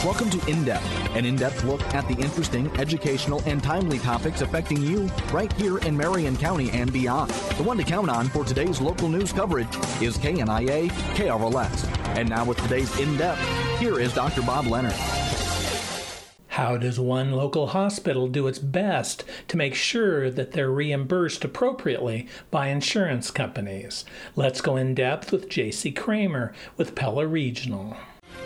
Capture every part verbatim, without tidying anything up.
Welcome to In-Depth, an in-depth look at the interesting, educational, and timely topics affecting you right here in Marion County and beyond. The one to count on for today's local news coverage is K N I A K R L S. And now with today's In-Depth, here is Doctor Bob Leonard. How does one local hospital do its best to make sure that they're reimbursed appropriately by insurance companies? Let's go in depth with J C Kramer with Pella Regional.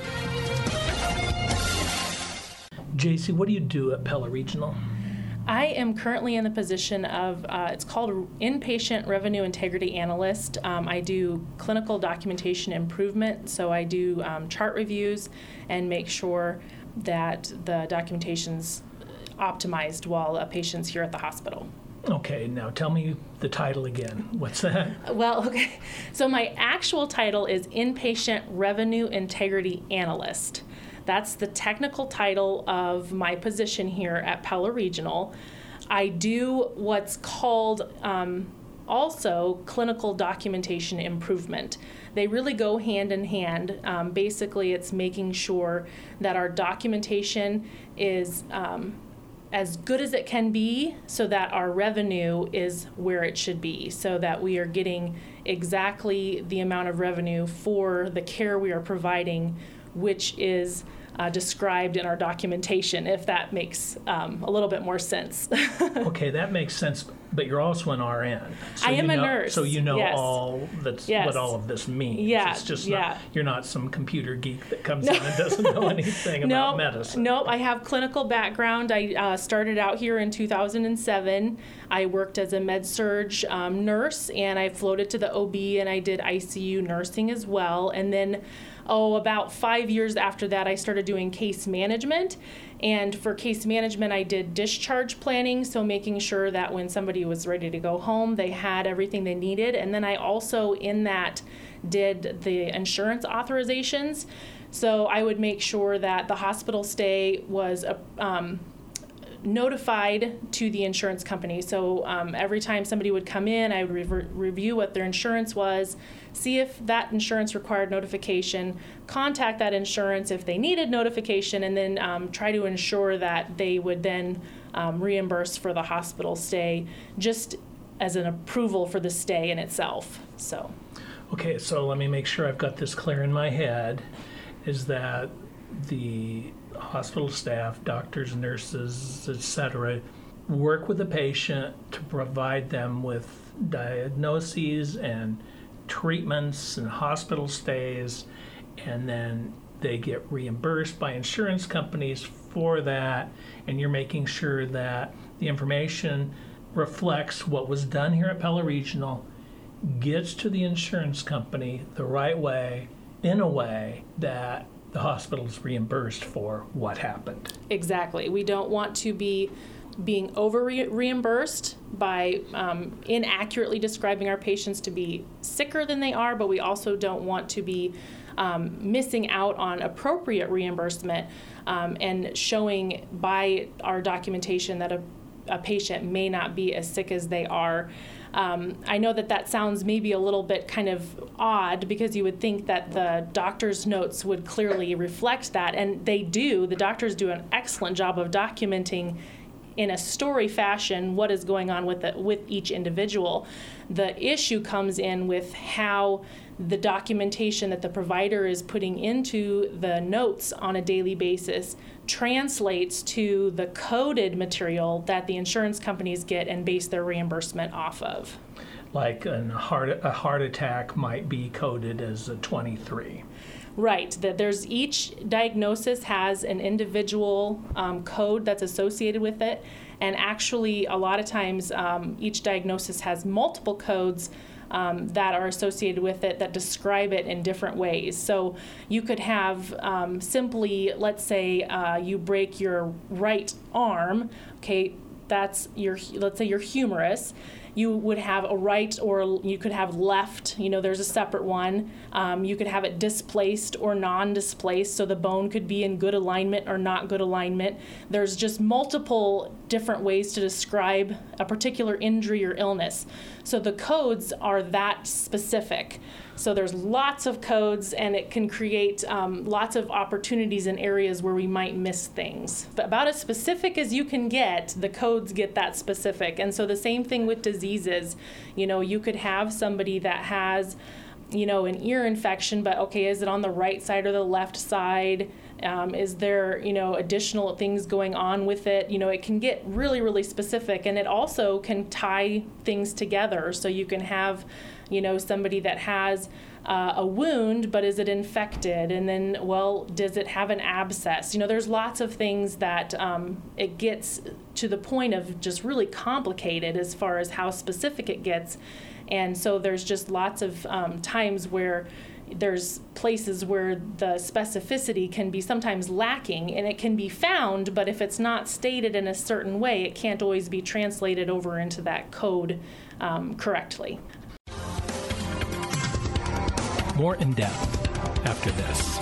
J C, what do you do at Pella Regional? I am currently in the position of, uh, it's called Inpatient Revenue Integrity Analyst. Um, I do clinical documentation improvement, so I do um, chart reviews and make sure that the documentation's optimized while a patient's here at the hospital. Okay, now tell me the title again. What's that? Well, okay, so my actual title is Inpatient Revenue Integrity Analyst. That's the technical title of my position here at Pella Regional. I do what's called um, also clinical documentation improvement. They really go hand in hand. Um, basically, it's making sure that our documentation is um, as good as it can be so that our revenue is where it should be, so that we are getting exactly the amount of revenue for the care we are providing, which is uh, described in our documentation, if that makes um, a little bit more sense. Okay, that makes sense, but you're also an R N. So I am you a know, nurse. So you know Yes. all that's Yes. what all of this means. Yeah, It's just yeah. not, you're not some computer geek that comes No. in and doesn't know anything no, about medicine. No, I have clinical background. I uh, started out here in two thousand seven. I worked as a med-surg um, nurse, and I floated to the O B, and I did I C U nursing as well. And then, oh, about five years after that, I started doing case management. And for case management, I did discharge planning, so making sure that when somebody was ready to go home, they had everything they needed. And then I also, in that, did the insurance authorizations. So I would make sure that the hospital stay was a, um, notified to the insurance company. So um, every time somebody would come in, I would re- review what their insurance was, see if that insurance required notification, contact that insurance if they needed notification, and then um, try to ensure that they would then um, reimburse for the hospital stay, just as an approval for the stay in itself. So. Okay, so let me make sure I've got this clear in my head, is that the hospital staff, doctors, nurses, et cetera, work with the patient to provide them with diagnoses and treatments and hospital stays, and then they get reimbursed by insurance companies for that, and you're making sure that the information reflects what was done here at Pella Regional, gets to the insurance company the right way, in a way that the hospital is reimbursed for what happened. Exactly. We don't want to be being over reimbursed by um, inaccurately describing our patients to be sicker than they are, but we also don't want to be um, missing out on appropriate reimbursement um, and showing by our documentation that a, a patient may not be as sick as they are. Um, I know that that sounds maybe a little bit kind of odd, because you would think that the doctor's notes would clearly reflect that, and they do. The doctors do an excellent job of documenting in a story fashion what is going on with the, with each individual. The issue comes in with how the documentation that the provider is putting into the notes on a daily basis translates to the coded material that the insurance companies get and base their reimbursement off of. Like an heart, a heart attack might be coded as a twenty-three. Right, that there's each diagnosis has an individual um, code that's associated with it, and actually a lot of times um, each diagnosis has multiple codes um, that are associated with it that describe it in different ways. So you could have um, simply, let's say uh, you break your right arm, okay, that's your, let's say your humerus. You would have a right, or you could have left, you know, there's a separate one. Um, you could have it displaced or non-displaced, so the bone could be in good alignment or not good alignment. There's just multiple different ways to describe a particular injury or illness. So the codes are that specific. So there's lots of codes, and it can create um, lots of opportunities in areas where we might miss things. But about as specific as you can get, the codes get that specific. And so the same thing with diseases. You know, you could have somebody that has, you know, an ear infection, but okay, is it on the right side or the left side? Um, is there, you know, additional things going on with it? You know, it can get really, really specific, and it also can tie things together. So you can have, you know, somebody that has uh, a wound, but is it infected? And then, well, does it have an abscess? You know, there's lots of things that um, it gets to the point of just really complicated as far as how specific it gets. And so there's just lots of um, times where there's places where the specificity can be sometimes lacking, and it can be found, but if it's not stated in a certain way, it can't always be translated over into that code um, correctly. More in depth after this.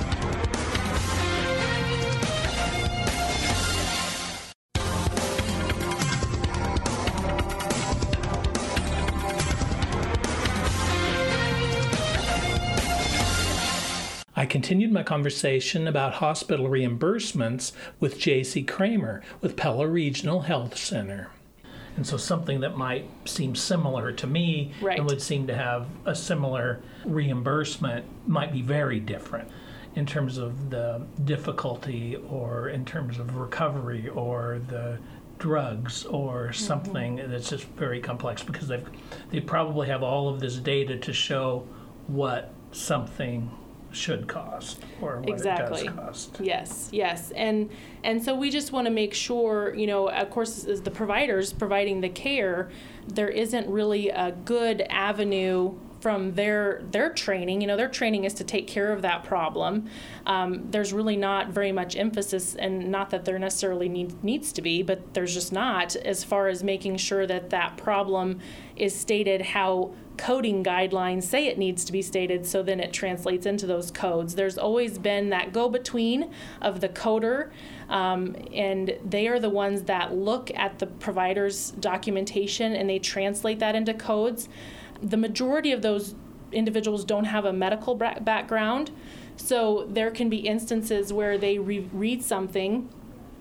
I continued my conversation about hospital reimbursements with J C Kramer with Pella Regional Health Center. And so something that might seem similar to me right. and would seem to have a similar reimbursement might be very different in terms of the difficulty or in terms of recovery or the drugs or something mm-hmm. that's just very complex, because they've, they probably have all of this data to show what something should cost or what exactly. it does cost. Yes, yes. And and so we just want to make sure, you know, of course, as the providers providing the care, there isn't really a good avenue from their their training. You know, their training is to take care of that problem. Um, there's really not very much emphasis, and not that there necessarily need, needs to be, but there's just not, as far as making sure that that problem is stated how coding guidelines say it needs to be stated, so then it translates into those codes. There's always been that go-between of the coder, um, and they are the ones that look at the provider's documentation and they translate that into codes. The majority of those individuals don't have a medical bra- background, so there can be instances where they re- read something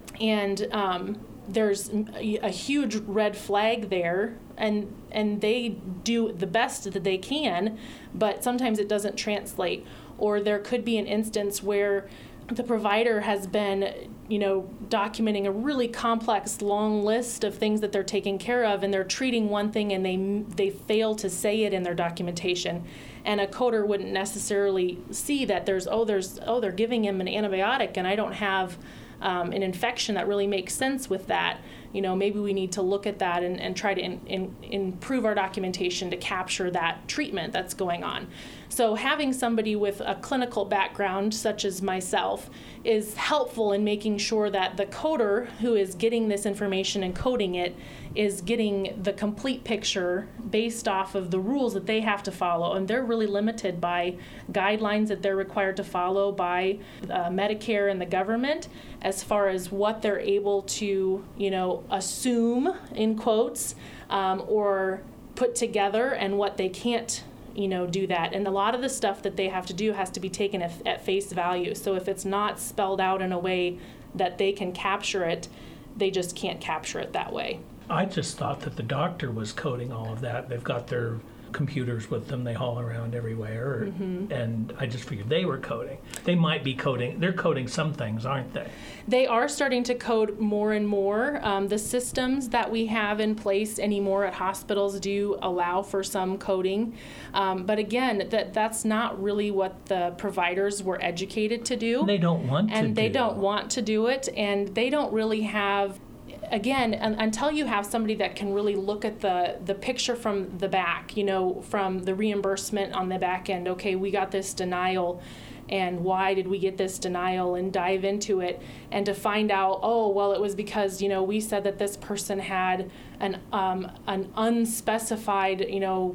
and um, there's a huge red flag there, and and they do the best that they can, but sometimes it doesn't translate. Or there could be an instance where the provider has been, you know, documenting a really complex, long list of things that they're taking care of, and they're treating one thing and they they fail to say it in their documentation. And a coder wouldn't necessarily see that there's, oh, there's, oh, they're giving him an antibiotic, and I don't have Um, an infection that really makes sense with that. You know, maybe we need to look at that and, and try to in, in, improve our documentation to capture that treatment that's going on. So having somebody with a clinical background, such as myself, is helpful in making sure that the coder who is getting this information and coding it is getting the complete picture based off of the rules that they have to follow. And they're really limited by guidelines that they're required to follow by uh, Medicare and the government, as far as what they're able to, you know, assume, in quotes, um, or put together, and what they can't, you know, do that. And a lot of the stuff that they have to do has to be taken at, at face value. So if it's not spelled out in a way that they can capture it, they just can't capture it that way. I just thought that the doctor was coding all of that. They've got their computers with them. They haul around everywhere. Mm-hmm. And I just figured they were coding. They might be coding. They're coding some things, aren't they? They are starting to code more and more. Um, the systems that we have in place anymore at hospitals do allow for some coding. Um, but again, that that's not really what the providers were educated to do. They don't want to And they do. don't want to do it. And they don't really have... Again, until you have somebody that can really look at the, the picture from the back, you know, from the reimbursement on the back end, okay, we got this denial, and why did we get this denial, and dive into it, and to find out, oh, well, it was because, you know, we said that this person had an um, an unspecified, you know,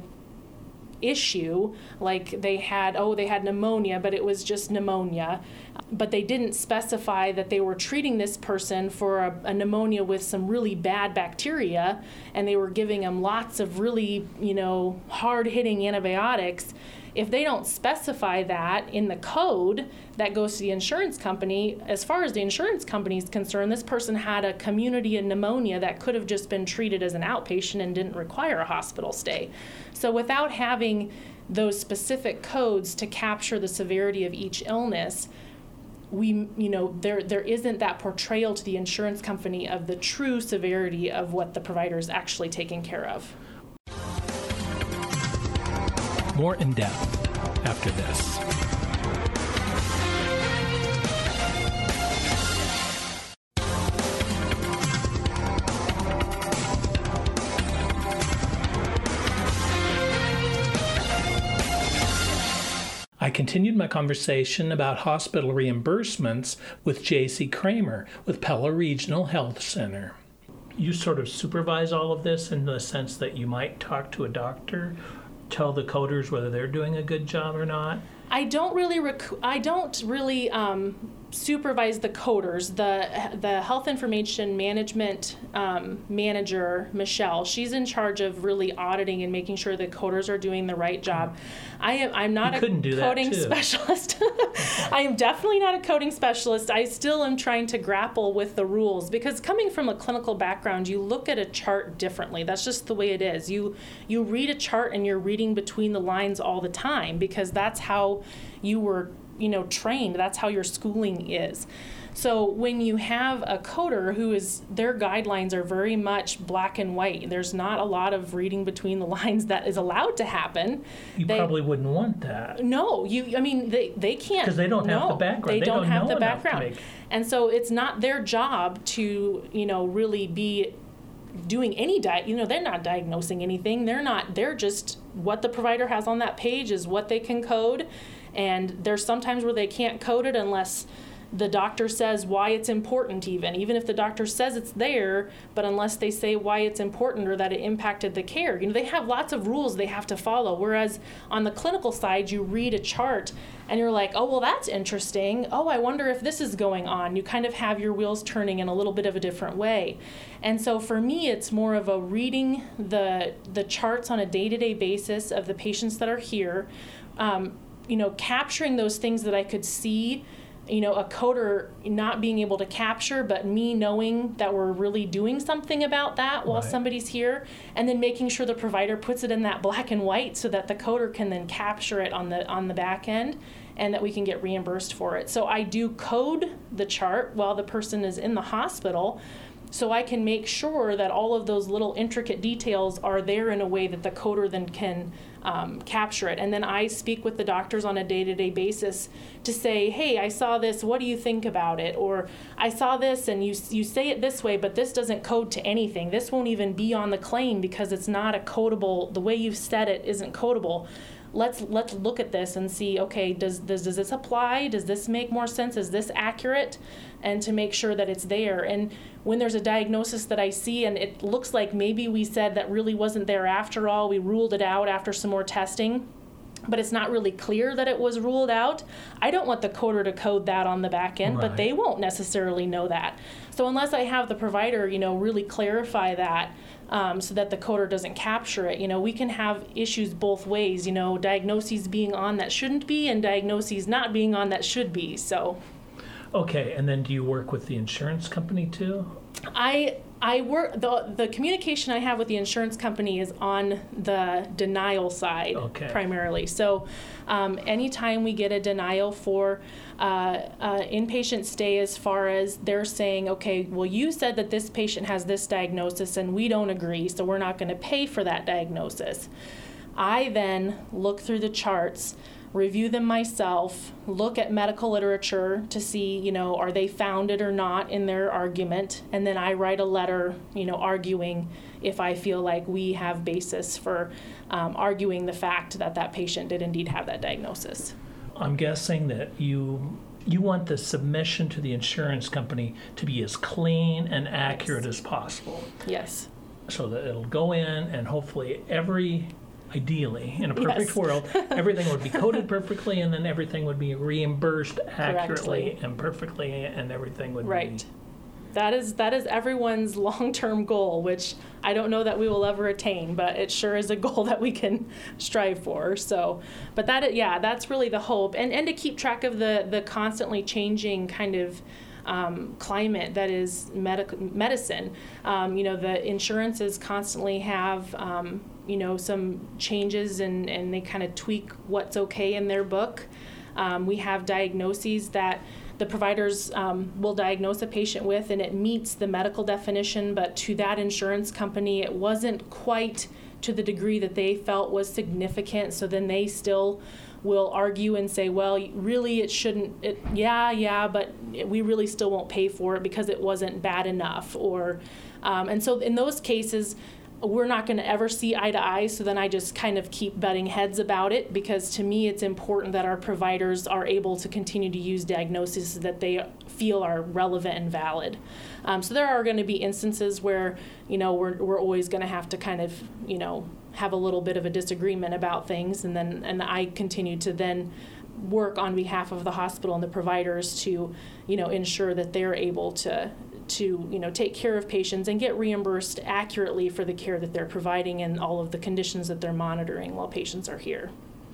issue, like they had, oh, they had pneumonia, but it was just pneumonia. But they didn't specify that they were treating this person for a, a pneumonia with some really bad bacteria, and they were giving them lots of really, you know, hard-hitting antibiotics. if they don't specify that in the code that goes to the insurance company, as far as the insurance company is concerned, this person had a community pneumonia that could have just been treated as an outpatient and didn't require a hospital stay. So without having those specific codes to capture the severity of each illness, we, you know, there there isn't that portrayal to the insurance company of the true severity of what the provider is actually taking care of. More in depth after this. I continued my conversation about hospital reimbursements with J C Kramer with Pella Regional Health Center. You sort of supervise all of this in the sense that you might talk to a doctor, tell the coders whether they're doing a good job or not? I don't really rec- I don't really um, supervise the coders. The the health information management um, manager, Michelle, she's in charge of really auditing and making sure the coders are doing the right job. I am I'm not you a coding specialist. I am definitely not a coding specialist. I still am trying to grapple with the rules because coming from a clinical background, you look at a chart differently. That's just the way it is. You you read a chart and you're reading between the lines all the time because that's how you were, you know, trained. That's how your schooling is. So when you have a coder who is, their guidelines are very much black and white. There's not a lot of reading between the lines that is allowed to happen. You they, probably wouldn't want that. No, you. I mean, they, they can't. Because they don't have no, the background. They, they don't, don't have know the background. Make... And so it's not their job to, you know, really be doing any di- you know, they're not diagnosing anything. They're not, they're just, what the provider has on that page is what they can code. And there's sometimes where they can't code it unless the doctor says why it's important even. Even if the doctor says it's there, but unless they say why it's important or that it impacted the care. You know, they have lots of rules they have to follow. Whereas on the clinical side, you read a chart and you're like, oh, well, that's interesting. Oh, I wonder if this is going on. You kind of have your wheels turning in a little bit of a different way. And so for me, it's more of a reading the the charts on a day-to-day basis of the patients that are here, um, you know, capturing those things that I could see, you know, a coder not being able to capture, but me knowing that we're really doing something about that while right. somebody's here, and then making sure the provider puts it in that black and white so that the coder can then capture it on the on the back end and that we can get reimbursed for it. So I do code the chart while the person is in the hospital, so I can make sure that all of those little intricate details are there in a way that the coder then can um, capture it. And then I speak with the doctors on a day-to-day basis to say, hey, I saw this, what do you think about it? Or I saw this and you you say it this way, but this doesn't code to anything. This won't even be on the claim because it's not a codable, the way you've said it isn't codable. Let's let's look at this and see, okay, does, does does this apply? Does this make more sense? Is this accurate? And to make sure that it's there. And when there's a diagnosis that I see and it looks like maybe we said that really wasn't there after all, we ruled it out after some more testing, but it's not really clear that it was ruled out, I don't want the coder to code that on the back end, right. but they won't necessarily know that. So unless I have the provider, you know, really clarify that, Um, so that the coder doesn't capture it. You know, we can have issues both ways, you know, diagnoses being on that shouldn't be and diagnoses not being on that should be. So, okay, and then do you work with the insurance company too? I I work the the communication I have with the insurance company is on the denial side okay. primarily. So, um, anytime we get a denial for uh, uh, inpatient stay, as far as they're saying, okay, well, you said that this patient has this diagnosis, and we don't agree, so we're not going to pay for that diagnosis. I then look through the charts, review them myself, look at medical literature to see, you know, are they founded or not in their argument, and then I write a letter, you know, arguing if I feel like we have basis for um, arguing the fact that that patient did indeed have that diagnosis. I'm guessing that you you want the submission to the insurance company to be as clean and accurate yes. as possible. Yes. So that it'll go in and hopefully every Ideally, in a perfect yes. world, everything would be coded perfectly, and then everything would be reimbursed accurately Correctly. and perfectly, and everything would right. be that is that is everyone's long-term goal, which I don't know that we will ever attain, but it sure is a goal that we can strive for. So, but that, yeah, that's really the hope, and and to keep track of the the constantly changing kind of um, climate that is medic- medicine. Um, you know, the insurances constantly have um, you know some changes, and and they kind of tweak what's okay in their book. Um, we have diagnoses that the providers um, will diagnose a patient with, and it meets the medical definition, but to that insurance company, it wasn't quite to the degree that they felt was significant. So then they still will argue and say, well, really it shouldn't, it, yeah, yeah, but we really still won't pay for it because it wasn't bad enough. Or, um, and so in those cases, we're not going to ever see eye to eye, so then I just kind of keep butting heads about it, because to me it's important that our providers are able to continue to use diagnoses that they feel are relevant and valid. Um, so there are going to be instances where, you know, we're we're always going to have to kind of, you know, have a little bit of a disagreement about things, and then and I continue to then work on behalf of the hospital and the providers to, you know, ensure that they're able to to you know take care of patients and get reimbursed accurately for the care that they're providing and all of the conditions that they're monitoring while patients are here.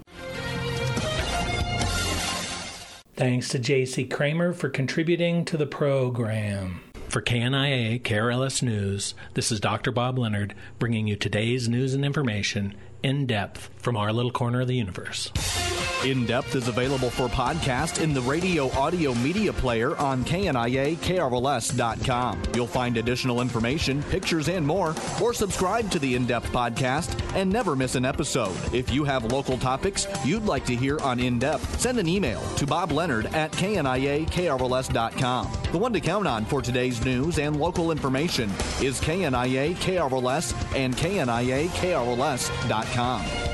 Thanks to J C Kramer for contributing to the program. For K N I A K R L S News, this is Doctor Bob Leonard bringing you today's news and information in depth from our little corner of the universe. In Depth is available for podcast in the radio audio media player on K N I A K R L S dot com. You'll find additional information, pictures, and more, or subscribe to the In Depth podcast and never miss an episode. If you have local topics you'd like to hear on In Depth, send an email to Bob Leonard at K N I A K R L S dot com. The one to count on for today's news and local information is K N I A K R L S and K N I A K R L S dot com.